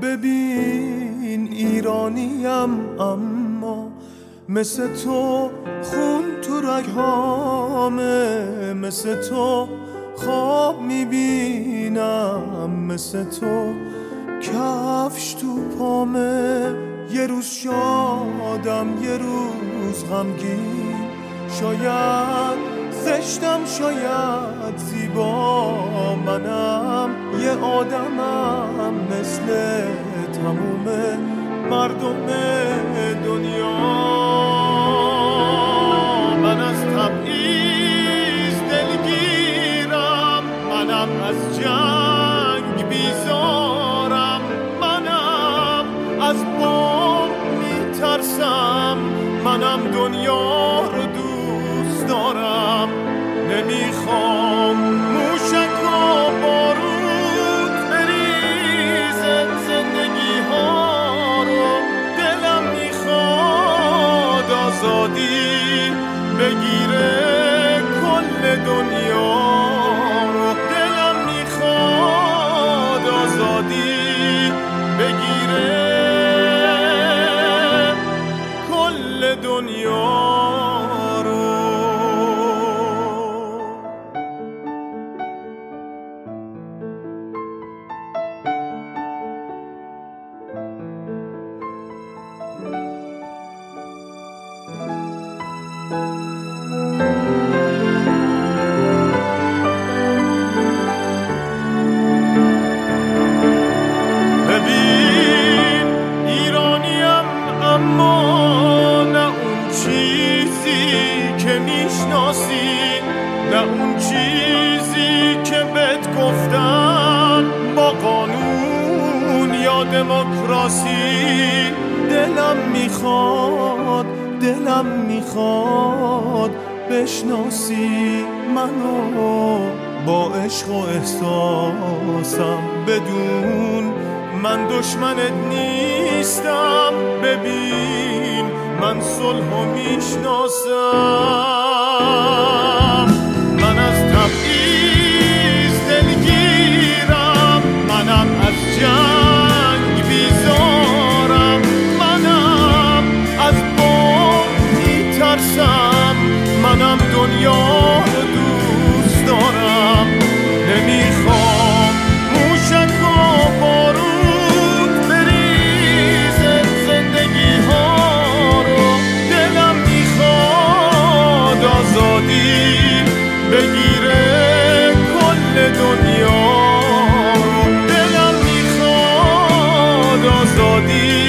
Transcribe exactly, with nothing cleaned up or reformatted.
ببین ایرانیم اما مثل تو خون تو رگهامه، مثل تو خواب میبینم، مثل تو کفش تو پامه. یه روز شادم یه روز غمگین، شاید زشتم شاید زیبا، منم یه آدمم مثل تموم مردم دنیا. من از تبعیض دلگیرم، منم از جنگ بیزارم، منم از بام میترسم، منم دنیا رو دوست دارم. نمیخوام موشک و بارود بریزه زندگی ها رو، دلم میخواد آزادی بگیره کل دنیا رو، دلم میخواد آزادی بگیره کل دنیا رو. ببین ایرانیم اما نه اون چیزی که میشناسی، نه اون چیزی که بهت گفتن با قانون یا دموکراسی. دلم میخواد دلم میخواد بشناسی منو با عشق و احساسم، بدون من دشمنت نیستم. ببین من صلحو میشناسم، من از تبعیض دلگیرم، منم از جنگ بیزارم، منم از بام میترسم، منم دنیا رو دوست دارم. نمیخوام موشک و بارود بریزه زندگی ها رو، دلم میخواد آزادی بگیره کل دنیا رو، دلم میخواد آزادی